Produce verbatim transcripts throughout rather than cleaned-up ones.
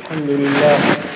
الحمد لله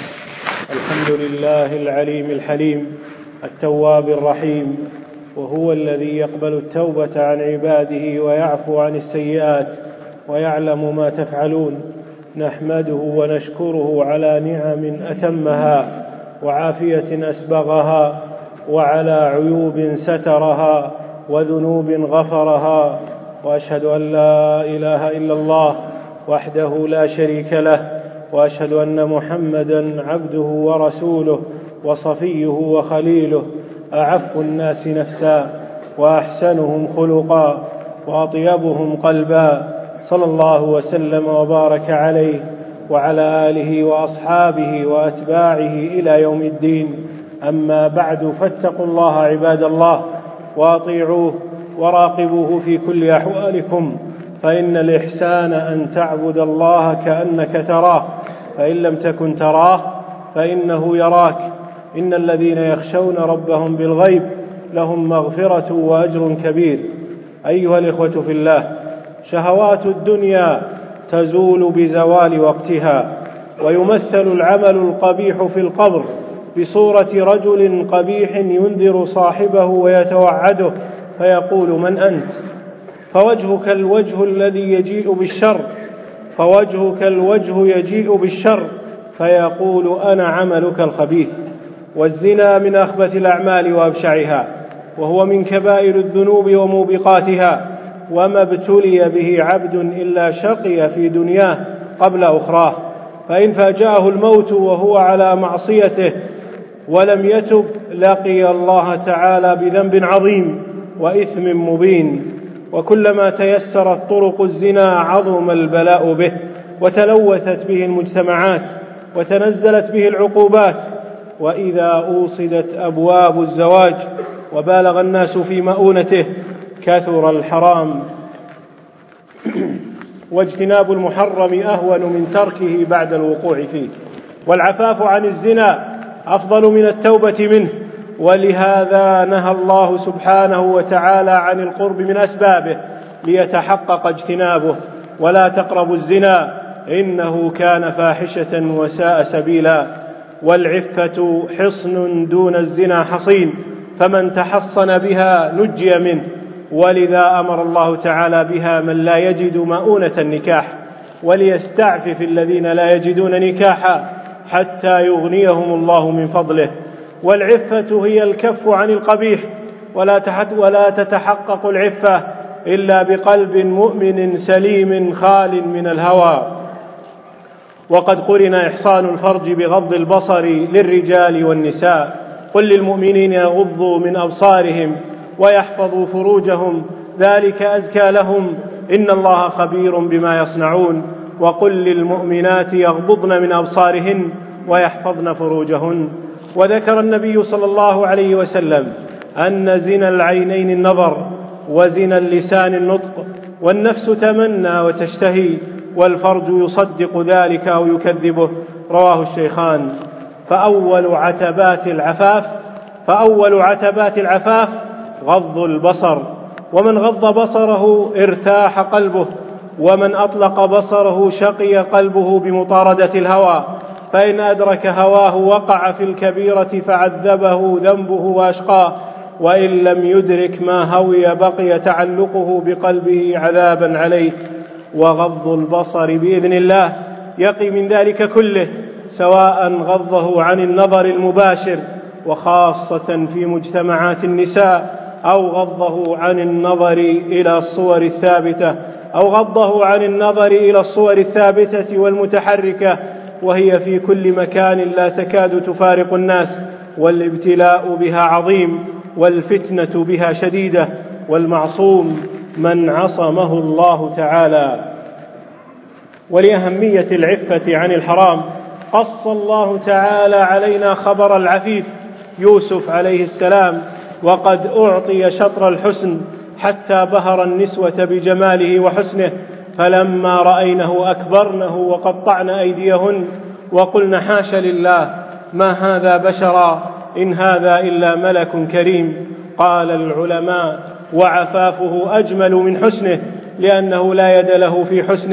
الحمد لله العليم الحليم التواب الرحيم، وهو الذي يقبل التوبة عن عباده ويعفو عن السيئات ويعلم ما تفعلون. نحمده ونشكره على نعم أتمها وعافية أسبغها، وعلى عيوب سترها وذنوب غفرها، وأشهد أن لا إله إلا الله وحده لا شريك له، وأشهد أن محمدًا عبده ورسوله وصفيه وخليله، أعف الناس نفسا وأحسنهم خلقا وأطيبهم قلبا، صلى الله وسلم وبارك عليه وعلى آله وأصحابه وأتباعه إلى يوم الدين. أما بعد، فاتقوا الله عباد الله وأطيعوه وراقبوه في كل أحوالكم، فإن الإحسان أن تعبد الله كأنك تراه، فإن لم تكن تراه فإنه يراك. إن الذين يخشون ربهم بالغيب لهم مغفرة وأجر كبير. أيها الإخوة في الله، شهوات الدنيا تزول بزوال وقتها، ويمثل العمل القبيح في القبر بصورة رجل قبيح ينذر صاحبه ويتوعده فيقول: من أنت؟ فوجهك الوجه الذي يجيء بالشر فوجهك الوجه يجيء بالشر فيقول: أنا عملك الخبيث. والزنا من أخبث الأعمال وأبشعها، وهو من كبائر الذنوب وموبقاتها، وما ابتلي به عبد إلا شقي في دنياه قبل أخراه، فإن فاجأه الموت وهو على معصيته ولم يتب لقي الله تعالى بذنب عظيم وإثم مبين. وكلما تيسرت طرق الزنا عظم البلاء به، وتلوثت به المجتمعات، وتنزلت به العقوبات. وإذا أوصدت أبواب الزواج وبالغ الناس في مؤونته كثر الحرام، واجتناب المحرم أهون من تركه بعد الوقوع فيه. والعفاف عن الزنا أفضل من التوبة منه، ولهذا نهى الله سبحانه وتعالى عن القرب من أسبابه ليتحقق اجتنابه. ولا تقربوا الزنا إنه كان فاحشة وساء سبيلا. والعفة حصن دون الزنا حصين، فمن تحصن بها نجي منه. ولذا أمر الله تعالى بها من لا يجد مؤونة النكاح، وليستعفف الذين لا يجدون نكاحا حتى يغنيهم الله من فضله. والعفة هي الكف عن القبيح، ولا ولا تتحقق العفة إلا بقلب مؤمن سليم خال من الهوى. وقد قرن إحصان الفرج بغض البصر للرجال والنساء. قل للمؤمنين يغضوا من أبصارهم ويحفظوا فروجهم، ذلك أزكى لهم، إن الله خبير بما يصنعون. وقل للمؤمنات يغضضن من أبصارهن ويحفظن فروجهن. وذكر النبي صلى الله عليه وسلم أن زنا العينين النظر، وزنا اللسان النطق، والنفس تمنى وتشتهي، والفرج يصدق ذلك أو يكذبه. رواه الشيخان. فأول عتبات العفاف فأول عتبات العفاف غض البصر، ومن غض بصره ارتاح قلبه، ومن أطلق بصره شقي قلبه بمطاردة الهوى، فإن أدرك هواه وقع في الكبيرة فعذبه ذنبه وأشقاه، وإن لم يدرك ما هوي بقي تعلقه بقلبه عذابا عليه. وغض البصر بإذن الله يقي من ذلك كله، سواء غضه عن النظر المباشر، وخاصة في مجتمعات النساء، أو غضه عن النظر إلى الصور الثابتة أو غضه عن النظر إلى الصور الثابتة والمتحركة، وهي في كل مكان لا تكاد تفارق الناس. والابتلاء بها عظيم، والفتنة بها شديدة، والمعصوم من عصمه الله تعالى. ولأهمية العفة عن الحرام قص الله تعالى علينا خبر العفيف يوسف عليه السلام، وقد أعطي شطر الحسن حتى بهر النسوة بجماله وحسنه، فلما رأينه أكبرنه وقطعن أيديهن وقلن: حاش لله، ما هذا بشرا، إن هذا إلا ملك كريم. قال العلماء: وعفافه أجمل من حسنه، لأنه لا يد له في حسنه،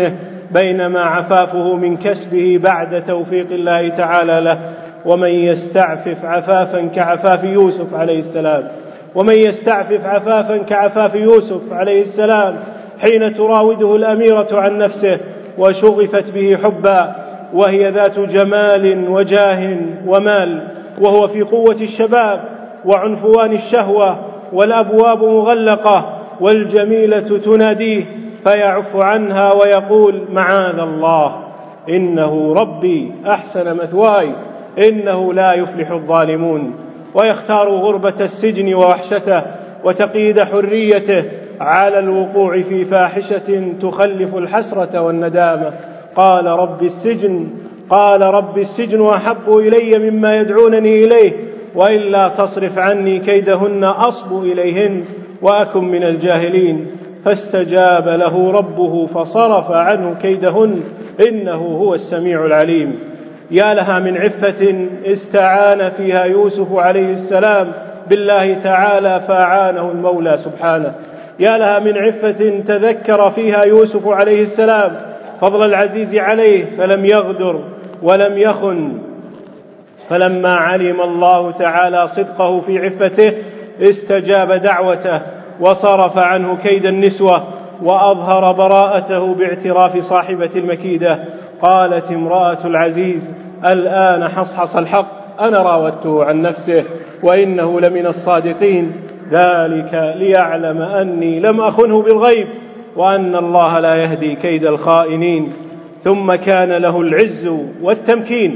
بينما عفافه من كسبه بعد توفيق الله تعالى له. ومن يستعفف عفافا كعفاف يوسف عليه السلام ومن يستعفف عفافا كعفاف يوسف عليه السلام حين تراوده الأميرة عن نفسه وشغفت به حبا، وهي ذات جمال وجاه ومال، وهو في قوة الشباب وعنفوان الشهوة، والأبواب مغلقة والجميلة تناديه فيعف عنها ويقول: معاذ الله، إنه ربي أحسن مثواي، إنه لا يفلح الظالمون. ويختار غربة السجن ووحشته وتقييد حريته على الوقوع في فاحشة تخلف الحسرة والندامة. قال رب السجن قال رب السجن أحب إلي مما يدعونني إليه، وإلا تصرف عني كيدهن أصب إليهن وأكن من الجاهلين. فاستجاب له ربه فصرف عنه كيدهن، إنه هو السميع العليم. يا لها من عفة استعان فيها يوسف عليه السلام بالله تعالى فأعانه المولى سبحانه. يا لها من عفة تذكر فيها يوسف عليه السلام فضل العزيز عليه فلم يغدر ولم يخن. فلما علم الله تعالى صدقه في عفته استجاب دعوته وصرف عنه كيد النسوة وأظهر براءته باعتراف صاحبة المكيدة. قالت امرأة العزيز: الآن حصحص الحق، أنا راودته عن نفسه وإنه لمن الصادقين، ذلك ليعلم أني لم أخنه بالغيب وأن الله لا يهدي كيد الخائنين. ثم كان له العز والتمكين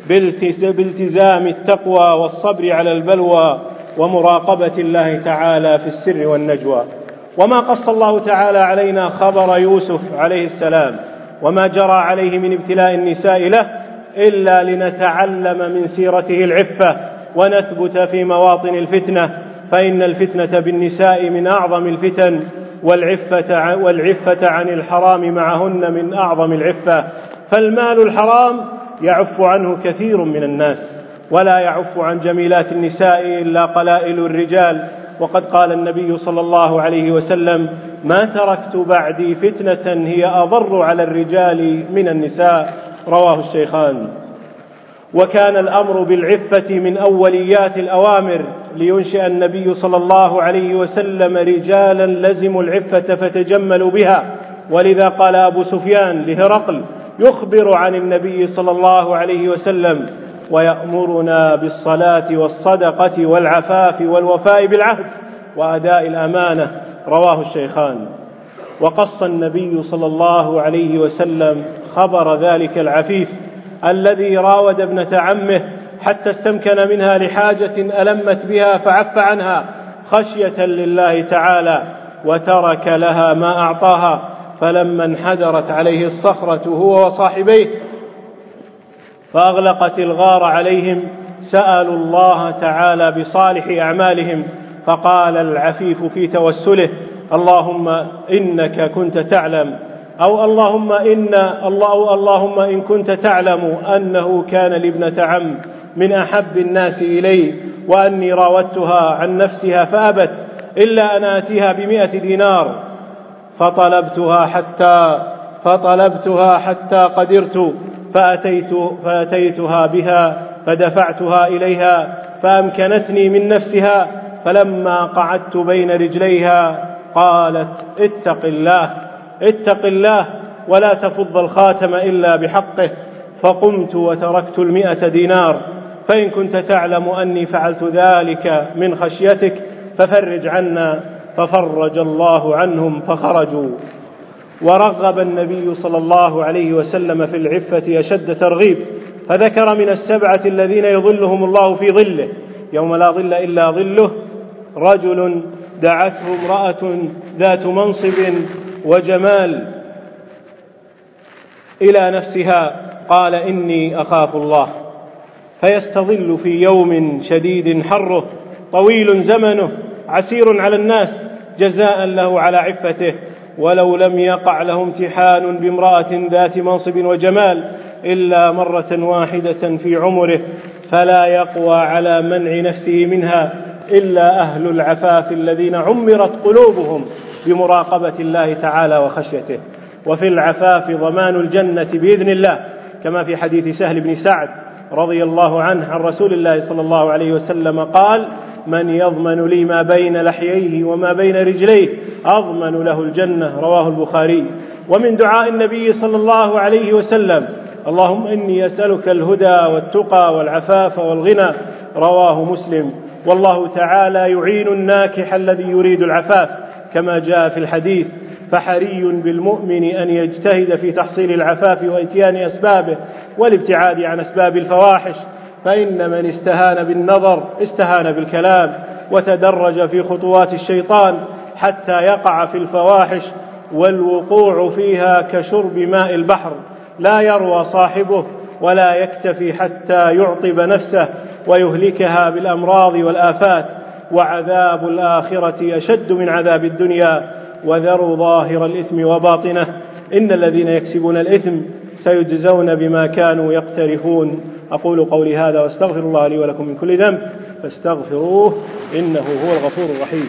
بالتزام التقوى والصبر على البلوى ومراقبة الله تعالى في السر والنجوى. وما قص الله تعالى علينا خبر يوسف عليه السلام وما جرى عليه من ابتلاء النساء له إلا لنتعلم من سيرته العفة ونثبت في مواطن الفتنة، فإن الفتنة بالنساء من أعظم الفتن، والعفة, والعفة عن الحرام معهن من أعظم العفة. فالمال الحرام يعف عنه كثير من الناس، ولا يعف عن جميلات النساء إلا قلائل الرجال. وقد قال النبي صلى الله عليه وسلم: ما تركت بعدي فتنة هي أضر على الرجال من النساء، رواه الشيخان. وكان الأمر بالعفة من أوليات الأوامر، لينشئ النبي صلى الله عليه وسلم رجالا لزموا العفة فتجملوا بها. ولذا قال أبو سفيان لهرقل يخبر عن النبي صلى الله عليه وسلم: ويأمرنا بالصلاة والصدقة والعفاف والوفاء بالعهد وأداء الأمانة، رواه الشيخان. وقص النبي صلى الله عليه وسلم خبر ذلك العفيف الذي راود ابنة عمه حتى استمكن منها لحاجة ألمت بها فعف عنها خشية لله تعالى وترك لها ما أعطاها. فلما انحدرت عليه الصخرة هو وصاحبيه فأغلقت الغار عليهم سألوا الله تعالى بصالح أعمالهم، فقال العفيف في توسله: اللهم إنك كنت تعلم أو اللهم إن الله اللهم إن كنت تعلم أنه كان لابنة عم من أحب الناس إلي، وأني راودتها عن نفسها فأبت إلا أن آتيها بمئة دينار، فطلبتها حتى فطلبتها حتى قدرت فأتيت فأتيتها بها فدفعتها إليها فأمكنتني من نفسها، فلما قعدت بين رجليها قالت: اتق الله اتق الله ولا تفض الخاتم إلا بحقه. فقمت وتركت المئة دينار، فإن كنت تعلم أني فعلت ذلك من خشيتك ففرج عنا. ففرج الله عنهم فخرجوا. ورغب النبي صلى الله عليه وسلم في العفة أشد ترغيب، فذكر من السبعة الذين يظلهم الله في ظله يوم لا ظل إلا ظله: رجل دعته امرأة ذات منصب وجمال إلى نفسها قال: إني أخاف الله، فيستظل في يوم شديد حره طويل زمنه عسير على الناس جزاء له على عفته. ولو لم يقع له امتحان بامرأة ذات منصب وجمال إلا مرة واحدة في عمره فلا يقوى على منع نفسه منها إلا أهل العفاف الذين عمرت قلوبهم بمراقبة الله تعالى وخشيته. وفي العفاف ضمان الجنة بإذن الله، كما في حديث سهل بن سعد رضي الله عنه عن رسول الله صلى الله عليه وسلم قال: من يضمن لي ما بين لحييه وما بين رجليه أضمن له الجنة، رواه البخاري. ومن دعاء النبي صلى الله عليه وسلم: اللهم إني أسألك الهدى والتقى والعفاف والغنى، رواه مسلم. والله تعالى يعين الناكح الذي يريد العفاف كما جاء في الحديث، فحري بالمؤمن أن يجتهد في تحصيل العفاف وإتيان أسبابه والابتعاد عن أسباب الفواحش، فإن من استهان بالنظر استهان بالكلام، وتدرج في خطوات الشيطان حتى يقع في الفواحش، والوقوع فيها كشرب ماء البحر، لا يروى صاحبه ولا يكتفي حتى يعطب نفسه ويهلكها بالأمراض والآفات. وعذاب الآخرة أشد من عذاب الدنيا، وذروا ظاهر الإثم وباطنه، إن الذين يكسبون الإثم سيجزون بما كانوا يقترفون. أقول قولي هذا واستغفر الله لي ولكم من كل ذنب فاستغفروه إنه هو الغفور الرحيم.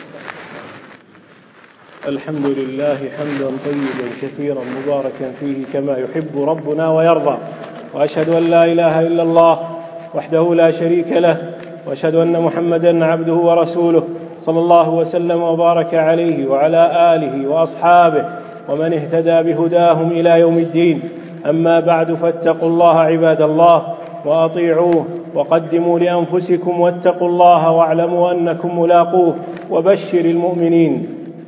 الحمد لله حمدا طيبا كثيرا مباركا فيه كما يحب ربنا ويرضى، وأشهد أن لا إله إلا الله وحده لا شريك له، وأشهد أن محمدا عبده ورسوله صلى الله وسلم وبارك عليه وعلى آله وأصحابه ومن اهتدى بهداهم إلى يوم الدين. أما بعد، فاتقوا الله عباد الله وأطيعوه، وقدموا لأنفسكم واتقوا الله واعلموا أنكم ملاقوه، وبشر المؤمنين.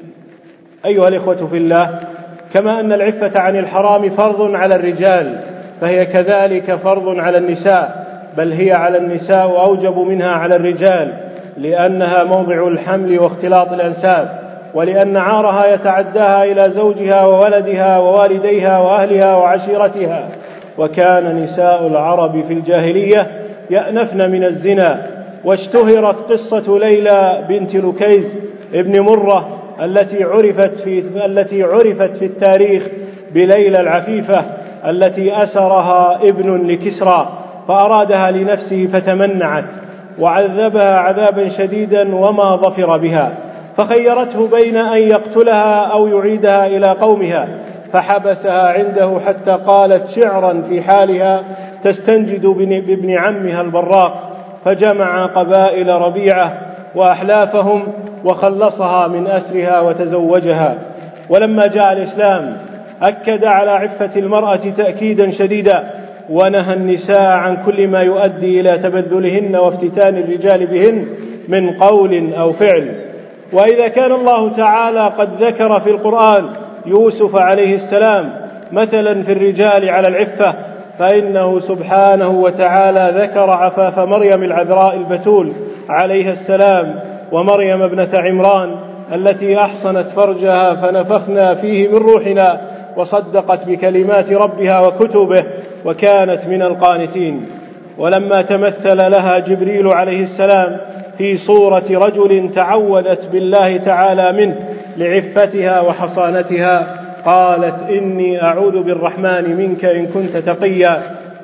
أيها الإخوة في الله، كما أن العفة عن الحرام فرض على الرجال، فهي كذلك فرض على النساء، بل هي على النساء أوجب منها على الرجال، لأنها موضع الحمل واختلاط الأنساب، ولأن عارها يتعداها إلى زوجها وولدها ووالديها وأهلها وعشيرتها. وكان نساء العرب في الجاهلية يأنفن من الزنا، واشتهرت قصة ليلى بنت لكيز ابن مرة التي عرفت في التي عرفت في التاريخ بليلى العفيفة التي أسرها ابن لكسرى فأرادها لنفسه فتمنعت، وعذبها عذابا شديدا وما ظفر بها، فخيرته بين أن يقتلها أو يعيدها إلى قومها، فحبسها عنده حتى قالت شعرا في حالها تستنجد بابن عمها البراق، فجمع قبائل ربيعة وأحلافهم وخلصها من أسرها وتزوجها. ولما جاء الإسلام أكد على عفة المرأة تأكيدا شديدا، ونهى النساء عن كل ما يؤدي إلى تبذلهن وافتتان الرجال بهن من قول أو فعل. وإذا كان الله تعالى قد ذكر في القرآن يوسف عليه السلام مثلا في الرجال على العفة، فإنه سبحانه وتعالى ذكر عفاف مريم العذراء البتول عليها السلام، ومريم ابنة عمران التي أحصنت فرجها فنفخنا فيه من روحنا وصدقت بكلمات ربها وكتبه وكانت من القانتين. ولما تمثل لها جبريل عليه السلام في صورة رجل تعوذت بالله تعالى منه لعفتها وحصانتها، قالت إني أعوذ بالرحمن منك إن كنت تقيا.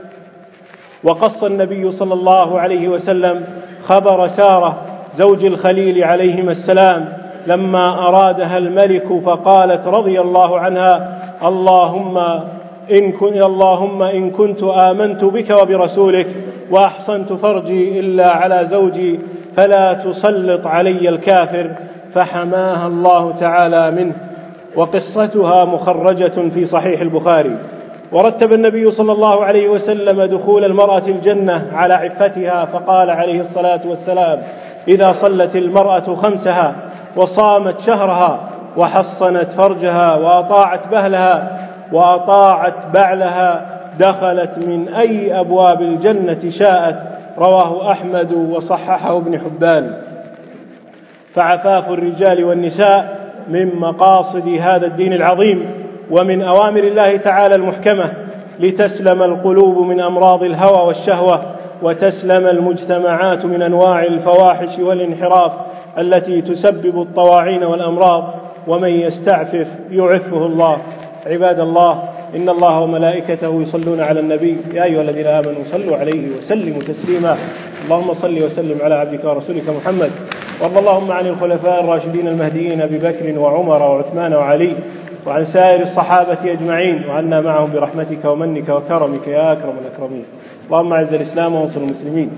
وقص النبي صلى الله عليه وسلم خبر سارة زوج الخليل عليهما السلام لما أرادها الملك، فقالت رضي الله عنها: اللهم إن, كن اللهم إن كنت آمنت بك وبرسولك وأحصنت فرجي إلا على زوجي فلا تسلط علي الكافر، فحماها الله تعالى منه. وقصتها مخرجة في صحيح البخاري. ورتب النبي صلى الله عليه وسلم دخول المرأة الجنة على عفتها، فقال عليه الصلاة والسلام: إذا صلت المرأة خمسها وصامت شهرها وحصنت فرجها وأطاعت بهلها وأطاعت بعلها دخلت من أي أبواب الجنة شاءت، رواه أحمد وصححه ابن حبان. فعفاف الرجال والنساء من مقاصد هذا الدين العظيم، ومن أوامر الله تعالى المحكمة، لتسلم القلوب من أمراض الهوى والشهوة، وتسلم المجتمعات من أنواع الفواحش والانحراف التي تسبب الطواعين والأمراض، ومن يستعفف يعفه الله. عباد الله، إن الله وملائكته يصلون على النبي، يا أيها الذين آمنوا صلوا عليه وسلموا تسليما. اللهم صل وسلم على عبدك ورسولك محمد، وارض اللهم عن الخلفاء الراشدين المهديين أبي بكر وعمر وعثمان وعلي، وعن سائر الصحابة أجمعين، وعنا معهم برحمتك ومنك وكرمك يا أكرم الأكرمين. اللهم أعز الإسلام وانصر المسلمين،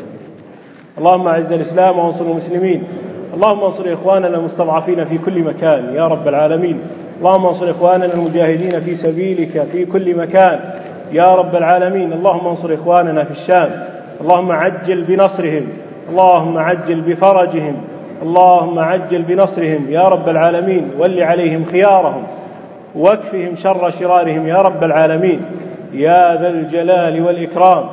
اللهم أعز الإسلام وانصر المسلمين، اللهم انصر إخواننا المستضعفين في كل مكان يا رب العالمين، اللهم انصر إخواننا المجاهدين في سبيلك في كل مكان يا رب العالمين، اللهم انصر إخواننا في الشام، اللهم عجل بنصرهم، اللهم عجل بفرجهم، اللهم عجل بنصرهم يا رب العالمين، ول عليهم خيارهم واكفهم شر شرارهم يا رب العالمين يا ذا الجلال والإكرام.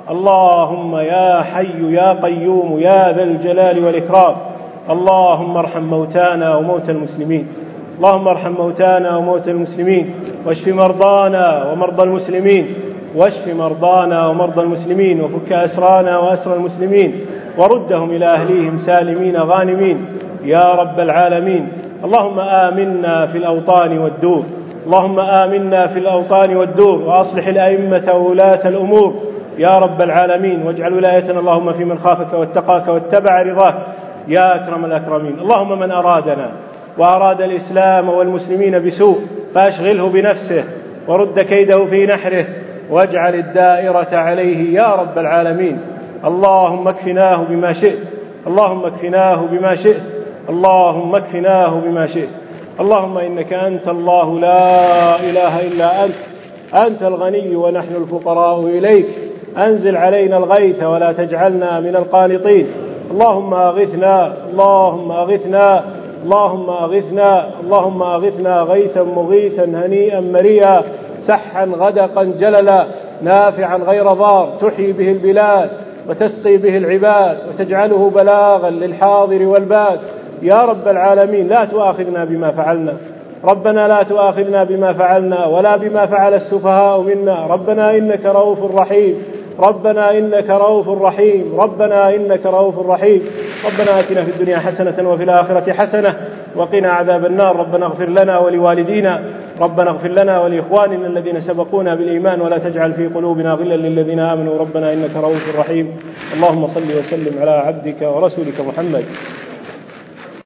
اللهم يا حي يا قيوم يا ذا الجلال والإكرام، اللهم ارحم موتانا وموتى المسلمين، اللهم ارحم موتانا وموتى المسلمين، واشف مرضانا ومرضى المسلمين، واشف مرضانا ومرضى المسلمين، وفك أسرانا وأسر المسلمين، وردهم إلى أهليهم سالمين غانمين يا رب العالمين. اللهم آمنا في الأوطان والدور، اللهم آمنا في الأوطان والدور، وأصلح الأئمة وولاة الأمور يا رب العالمين، واجعل ولايتنا اللهم في من خافك واتقاك واتبع رضاك يا أكرم الأكرمين. اللهم من أرادنا وأراد الإسلام والمسلمين بسوء فأشغله بنفسه ورد كيده في نحره، واجعل الدائرة عليه يا رب العالمين. اللهم اكفناه بما شئت، اللهم اكفناه بما شئت، اللهم اكفناه بما شئت. اللهم إنك أنت الله لا إله إلا أنت، أنت الغني ونحن الفقراء إليك، أنزل علينا الغيث ولا تجعلنا من القانطين. اللهم أغثنا، اللهم أغثنا، اللهم أغثنا، اللهم أغثنا غيثا مغيثا هنيئا مريئا سحا غدقا جللا نافعا غير ضار، تحيي به البلاد وتسقي به العباد وتجعله بلاغا للحاضر والباد يا رب العالمين. لا تؤاخذنا بما فعلنا، ربنا لا تؤاخذنا بما فعلنا ولا بما فعل السفهاء منا، ربنا إنك رؤوف رحيم، ربنا إنك رؤوف رحيم، ربنا إنك رؤوف رحيم. ربنا آتنا في الدنيا حسنة وفي الآخرة حسنة وقنا عذاب النار. ربنا اغفر لنا ولوالدينا، ربنا اغفر لنا ولإخواننا الذين سبقونا بالإيمان، ولا تجعل في قلوبنا غلا للذين آمنوا، ربنا إنك رؤوف رحيم. اللهم صل وسلم على عبدك ورسولك محمد